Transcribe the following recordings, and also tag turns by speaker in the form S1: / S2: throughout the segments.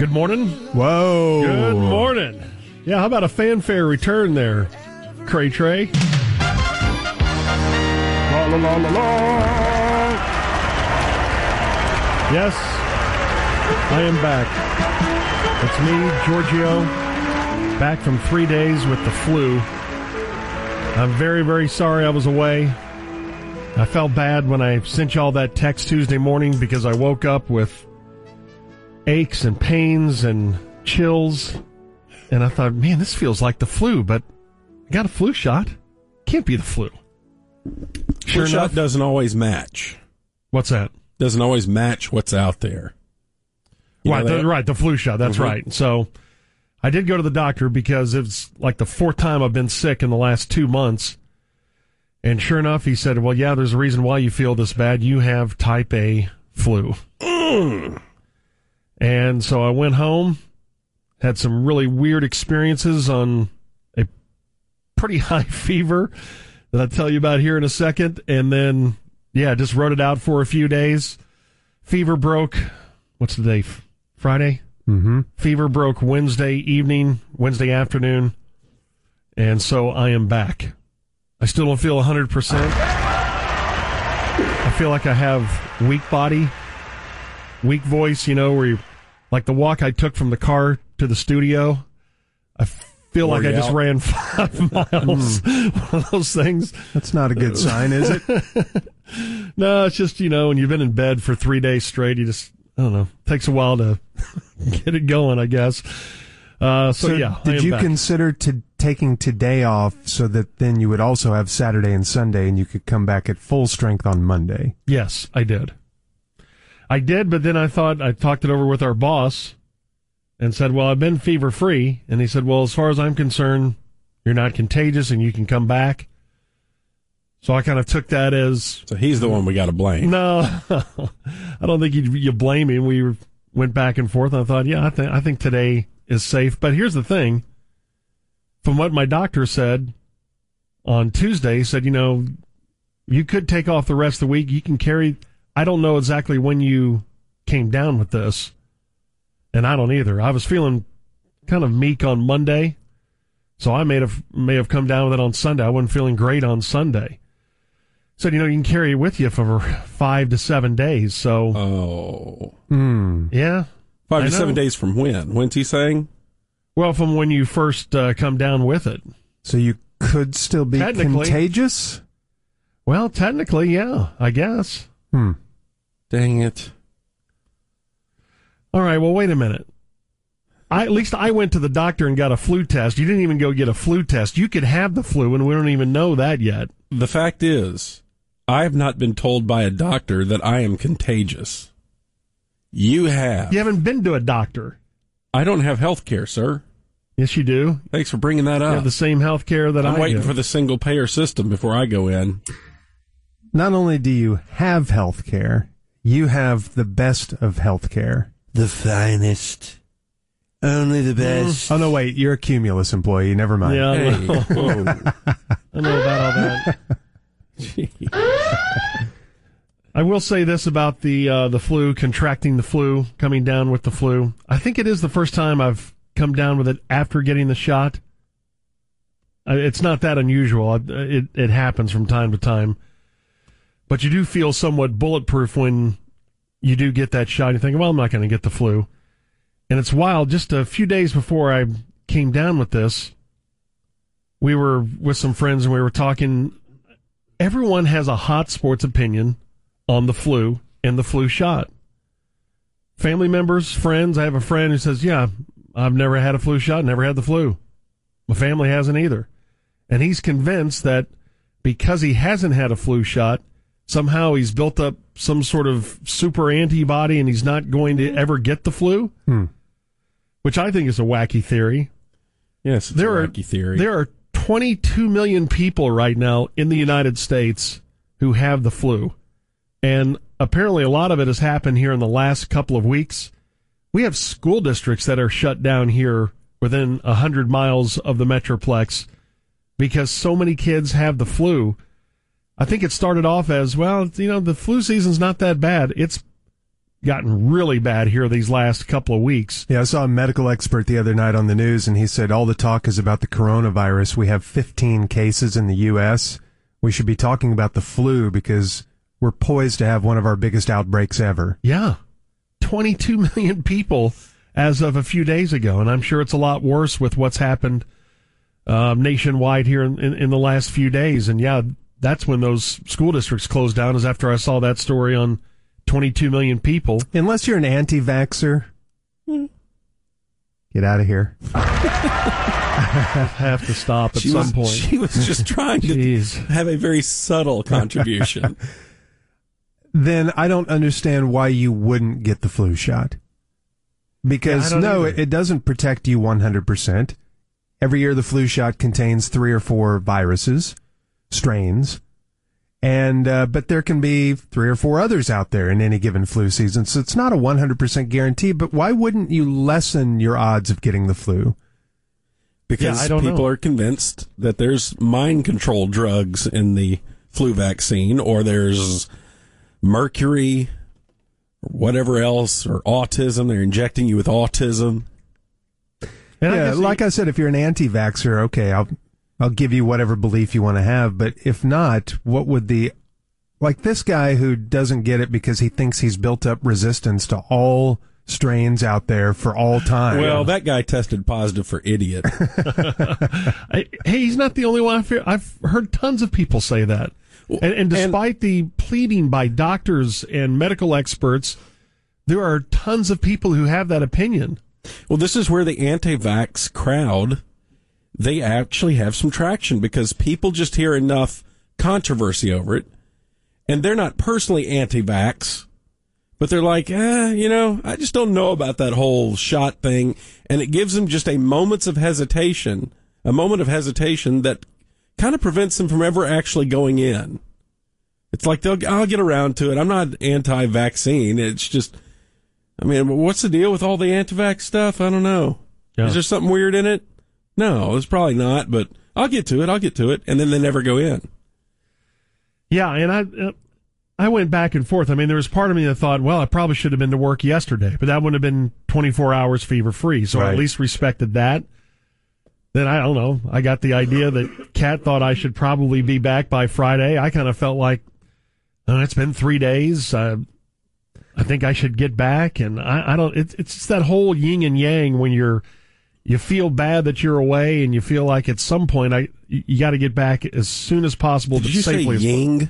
S1: Good morning.
S2: Whoa.
S1: Good morning. Yeah, how about a fanfare return there, Cray Trey? La, la, la, la, la. Yes, I am back. It's me, Giorgio, back from 3 days with the flu. I'm very, very sorry I was away. I felt bad when I sent y'all that text Tuesday morning because I woke up with aches and pains and chills. And I thought, man, this feels like the flu, but I got a flu shot. Can't be the flu.
S2: Sure, flu shot doesn't always match.
S1: What's that?
S2: Doesn't always match what's out there.
S1: Right, the flu shot. That's right. So I did go to the doctor because it's like the fourth time I've been sick in the last 2 months. And sure enough, he said, well, yeah, there's a reason why you feel this bad. You have type A flu. And so I went home, had some really weird experiences on a pretty high fever that I'll tell you about here in a second. And then, yeah, just wrote it out for a few days. Fever broke, what's the day? Friday?
S2: Mm-hmm.
S1: Fever broke Wednesday evening, Wednesday afternoon. And so I am back. I still don't feel 100%. I feel like I have weak body, weak voice, where you, like the walk I took from the car to the studio. I feel like I just ran 5 miles. One of those things.
S2: That's not a good sign, is it?
S1: No, it's just, when you've been in bed for 3 days straight, you just, I don't know, it takes a while to get it going, I guess. So yeah.
S2: Did you consider taking today off so that then you would also have Saturday and Sunday and you could come back at full strength on Monday?
S1: Yes, I did. But then I thought I talked it over with our boss and said, well, I've been fever-free. And he said, well, as far as I'm concerned, you're not contagious and you can come back. So I kind of took that as...
S2: So he's the one we got to blame.
S1: No, I don't think you blame him. We went back and forth, and I thought, yeah, I think today is safe. But here's the thing. From what my doctor said on Tuesday, he said, you could take off the rest of the week. You can carry... I don't know exactly when you came down with this, and I don't either. I was feeling kind of meek on Monday, so I may have come down with it on Sunday. I wasn't feeling great on Sunday. Said, you can carry it with you for 5 to 7 days. So, yeah,
S2: 5 to 7 days from when? When's he saying?
S1: Well, from when you first come down with it.
S2: So you could still be contagious?
S1: Well, technically, yeah, I guess.
S2: Dang it.
S1: All right, well, wait a minute. At least I went to the doctor and got a flu test. You didn't even go get a flu test. You could have the flu, and we don't even know that yet.
S2: The fact is, I have not been told by a doctor that I am contagious. You have.
S1: You haven't been to a doctor.
S2: I don't have health care, sir.
S1: Yes, you do.
S2: Thanks for bringing that up.
S1: You have the same health care that
S2: I'm waiting for the single-payer system before I go in.
S3: Not only do you have health care, you have the best of health care.
S4: The finest. Only the best.
S3: Oh, no, wait. You're a Cumulus employee. Never mind.
S1: Yeah,
S2: Hey.
S1: I know about all that. I will say this about the flu, contracting the flu, coming down with the flu. I think it is the first time I've come down with it after getting the shot. It's not that unusual. It happens from time to time. But you do feel somewhat bulletproof when you do get that shot. You think, well, I'm not going to get the flu. And it's wild. Just a few days before I came down with this, we were with some friends and we were talking. Everyone has a hot sports opinion on the flu and the flu shot. Family members, friends. I have a friend who says, yeah, I've never had a flu shot, never had the flu. My family hasn't either. And he's convinced that because he hasn't had a flu shot, somehow he's built up some sort of super antibody and he's not going to ever get the flu, which I think is a wacky theory.
S2: Yes, it's a wacky theory.
S1: There are 22 million people right now in the United States who have the flu. And apparently a lot of it has happened here in the last couple of weeks. We have school districts that are shut down here within 100 miles of the Metroplex because so many kids have the flu. I think it started off as, well, the flu season's not that bad. It's gotten really bad here these last couple of weeks.
S3: Yeah, I saw a medical expert the other night on the news, and he said all the talk is about the coronavirus. We have 15 cases in the U.S. We should be talking about the flu because we're poised to have one of our biggest outbreaks ever.
S1: Yeah, 22 million people as of a few days ago, and I'm sure it's a lot worse with what's happened nationwide here in the last few days. And yeah, that's when those school districts closed down, is after I saw that story on 22 million people.
S3: Unless you're an anti-vaxxer, get out of here.
S1: Have to stop at some point.
S5: She was just trying to have a very subtle contribution.
S3: Then I don't understand why you wouldn't get the flu shot. Because, it doesn't protect you 100%. Every year the flu shot contains 3 or 4 viruses, strains, and but there can be 3 or 4 others out there in any given flu season, so it's not a 100% guarantee. But why wouldn't you lessen your odds of getting the flu?
S5: Because people are convinced that there's mind control drugs in the flu vaccine, or there's mercury, or whatever else, or autism. They're injecting you with autism.
S3: And yeah, like I said, if you're an anti-vaxxer, okay, I'll give you whatever belief you want to have. But if not, what would like this guy who doesn't get it because he thinks he's built up resistance to all strains out there for all time.
S5: Well, that guy tested positive for idiot.
S1: Hey, he's not the only one. I've heard tons of people say that. And despite the pleading by doctors and medical experts, there are tons of people who have that opinion.
S5: Well, this is where the anti-vax crowd, they actually have some traction, because people just hear enough controversy over it, and they're not personally anti-vax, but they're like, I just don't know about that whole shot thing, and it gives them just a moment of hesitation that kind of prevents them from ever actually going in. It's like, I'll get around to it. I'm not anti-vaccine. It's just, what's the deal with all the anti-vax stuff? I don't know. Yeah. Is there something weird in it? No, it's probably not, but I'll get to it. And then they never go in.
S1: Yeah, and I went back and forth. There was part of me that thought, well, I probably should have been to work yesterday, but that wouldn't have been 24 hours fever-free, so I at least respected that. Then, I don't know, I got the idea that Kat thought I should probably be back by Friday. I kind of felt like, it's been 3 days. I think I should get back, and I don't. It's just that whole yin and yang when you feel bad that you're away, and you feel like at some point you got to get back as soon as possible.
S5: Did you say ying?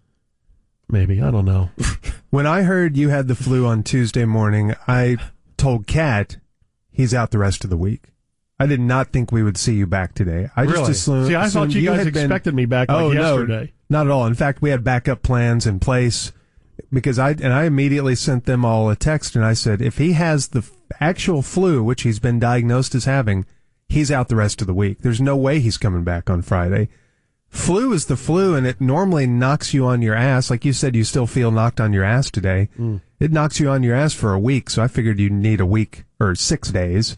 S1: Maybe, I don't know.
S3: When I heard you had the flu on Tuesday morning, I told Kat he's out the rest of the week. I did not think we would see you back today. I just assumed.
S1: See, I thought you guys expected me back yesterday.
S3: No, not at all. In fact, we had backup plans in place, because I immediately sent them all a text, and I said, if he has the actual flu, which he's been diagnosed as having, he's out the rest of the week. There's no way he's coming back on Friday. Flu is the flu, and it normally knocks you on your ass. Like you said, you still feel knocked on your ass today. It knocks you on your ass for a week, so I figured you'd need a week or 6 days,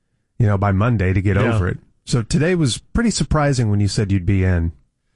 S3: by Monday to get over it. So today was pretty surprising when you said you'd be in.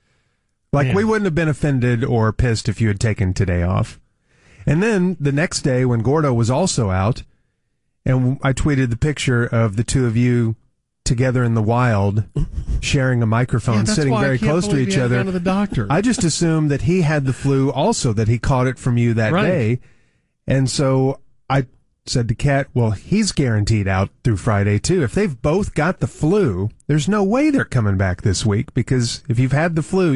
S3: We wouldn't have been offended or pissed if you had taken today off. And then the next day when Gordo was also out, and I tweeted the picture of the two of you together in the wild, sharing a microphone, sitting very close to each other.
S1: To the doctor.
S3: I just assumed that he had the flu also, that he caught it from you that day. And so I said to Kat, well, he's guaranteed out through Friday too. If they've both got the flu, there's no way they're coming back this week, because if you've had the flu,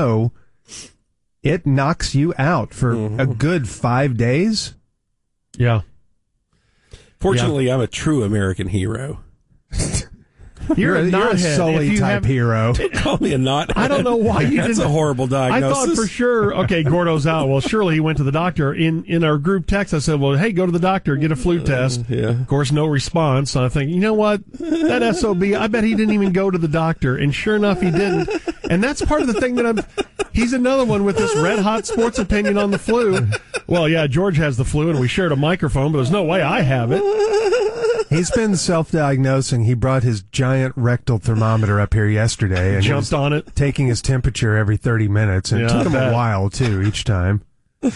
S3: it knocks you out for a good 5 days.
S1: Yeah.
S5: Fortunately, I'm a true American hero.
S1: You're a
S3: Sully type hero.
S5: Don't call me a knothead.
S1: I don't know why you didn't.
S5: That's a horrible diagnosis.
S1: I thought for sure, okay, Gordo's out. Well, surely he went to the doctor. In our group text, I said, well, hey, go to the doctor, get a flu test. Of course, no response. So I think, you know what? That SOB, I bet he didn't even go to the doctor. And sure enough, he didn't. And that's part of the thing he's another one with this red hot sports opinion on the flu. Well, yeah, George has the flu and we shared a microphone, but there's no way I have it.
S3: He's been self-diagnosing. He brought his giant rectal thermometer up here yesterday and
S1: jumped on it,
S3: taking his temperature every 30 minutes. And it took him a while, too, each time.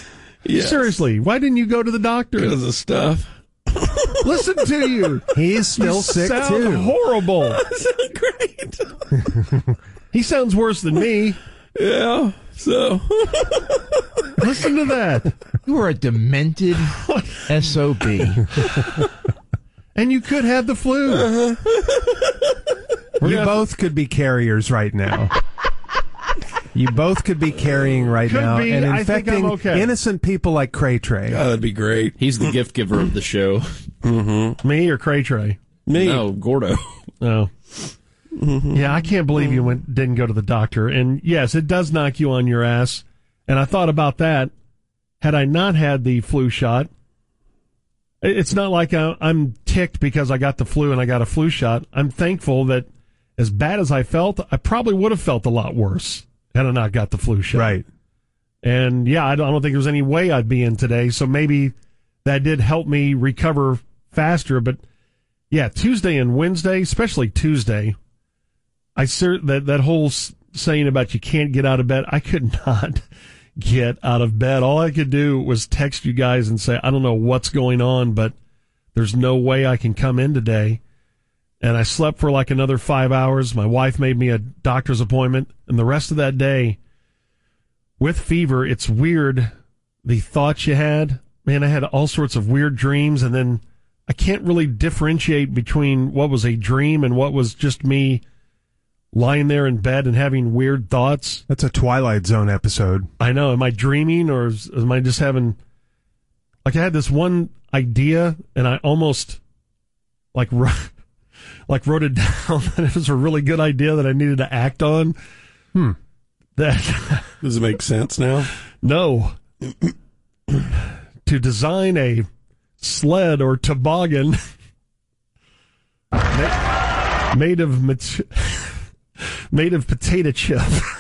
S5: Yes.
S1: Seriously, why didn't you go to the doctor?
S5: Because of stuff.
S1: Listen to you.
S3: He's still sick
S1: sound
S3: too.
S1: horrible.
S5: Great.
S1: He sounds worse than me.
S5: Yeah. So.
S1: Listen to that.
S6: You are a demented SOB.
S1: And you could have the flu.
S3: You both could be carriers right now. You both could be carrying right
S1: Could
S3: now
S1: be.
S3: and
S1: I think I'm
S3: infecting
S1: okay.
S3: innocent people like Cray Tray.
S5: Oh, that'd be great.
S7: He's the gift giver of the show.
S1: Me or Cray Tray?
S5: Me.
S7: No, Gordo.
S1: No. Yeah, I can't believe you didn't go to the doctor. And yes, it does knock you on your ass. And I thought about that. Had I not had the flu shot, it's not like I'm ticked because I got the flu and I got a flu shot. I'm thankful that as bad as I felt, I probably would have felt a lot worse had I not got the flu shot.
S3: Right.
S1: And yeah, I don't think there's any way I'd be in today. So maybe that did help me recover faster. But yeah, Tuesday and Wednesday, especially Tuesday, that whole saying about you can't get out of bed, I could not get out of bed. All I could do was text you guys and say, I don't know what's going on, but there's no way I can come in today. And I slept for like another 5 hours. My wife made me a doctor's appointment. And the rest of that day, with fever, it's weird. The thoughts you had, man, I had all sorts of weird dreams. And then I can't really differentiate between what was a dream and what was just me lying there in bed and having weird thoughts.
S3: That's a Twilight Zone episode.
S1: I know. Am I dreaming or am I just having... Like, I had this one idea, and I almost, wrote it down, and it was a really good idea that I needed to act on. That...
S5: Does it make sense now?
S1: No. To design a sled or toboggan made of potato chip.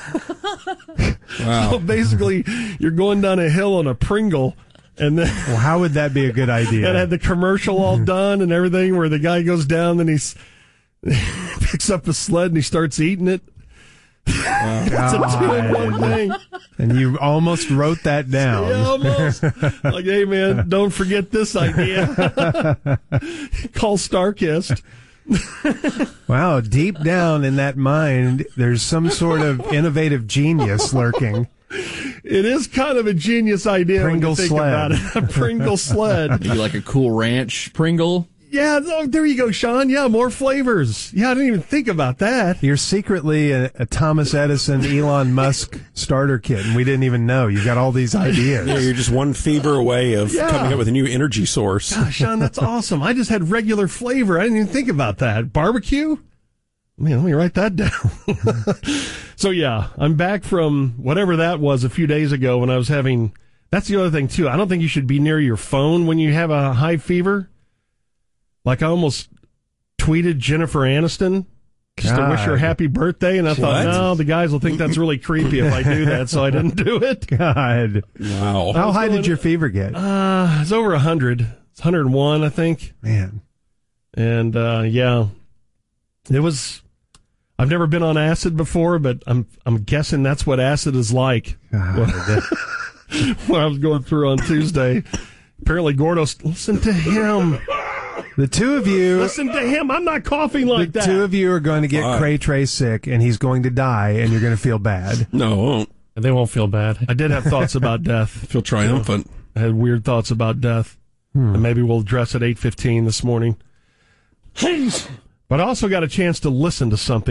S5: Wow.
S1: So basically, you're going down a hill on a Pringle, and then
S3: Well, how would that be a good idea?
S1: it had the commercial all done and everything, where the guy goes down, then he picks up a sled and he starts eating it. It's a 2-in-1 thing.
S3: And you almost wrote that down.
S1: Yeah, almost. Like, hey, man, don't forget this idea. Call Starkist.
S3: Wow, deep down in that mind, there's some sort of innovative genius lurking.
S1: It is kind of a genius idea
S3: Pringle
S1: when you think
S3: sled.
S1: about it. A Pringle sled.
S7: You like a Cool Ranch Pringle?
S1: Yeah, oh, there you go, Sean. Yeah, more flavors. Yeah, I didn't even think about that.
S3: You're secretly a Thomas Edison, Elon Musk starter kit, and we didn't even know. You've got all these ideas.
S5: Yeah, you're just one fever away of
S1: Yeah.
S5: coming up with a new energy source.
S1: Gosh, Sean, that's awesome. I just had regular flavor. I didn't even think about that. Barbecue? Man, let me write that down. So, yeah, I'm back from whatever that was a few days ago when I was having... That's the other thing, too. I don't think you should be near your phone when you have a high fever. Like, I almost tweeted Jennifer Aniston just to wish her happy birthday, and I thought,
S5: What?
S1: no, the guys will think that's really creepy if I do that, so I didn't do it.
S3: God.
S5: Wow.
S3: How high did your fever get?
S1: It's over 100. It's 101, I think.
S3: Man.
S1: And, yeah, it was... I've never been on acid before, but I'm guessing that's what acid is like.
S3: God.
S1: What I was going through on Tuesday. Apparently, Gordo, listen to him.
S3: The two of you...
S1: Listen to him. I'm not coughing like
S3: The
S1: that.
S3: two of you are going to get
S5: Why?
S3: Cray Tray sick, and he's going to die, and you're going to feel bad.
S5: No, I won't.
S6: They won't feel bad.
S1: I did have thoughts about death.
S5: Feel triumphant.
S1: I had weird thoughts about death. And maybe we'll address at 8:15 this morning. But I also got a chance to listen to something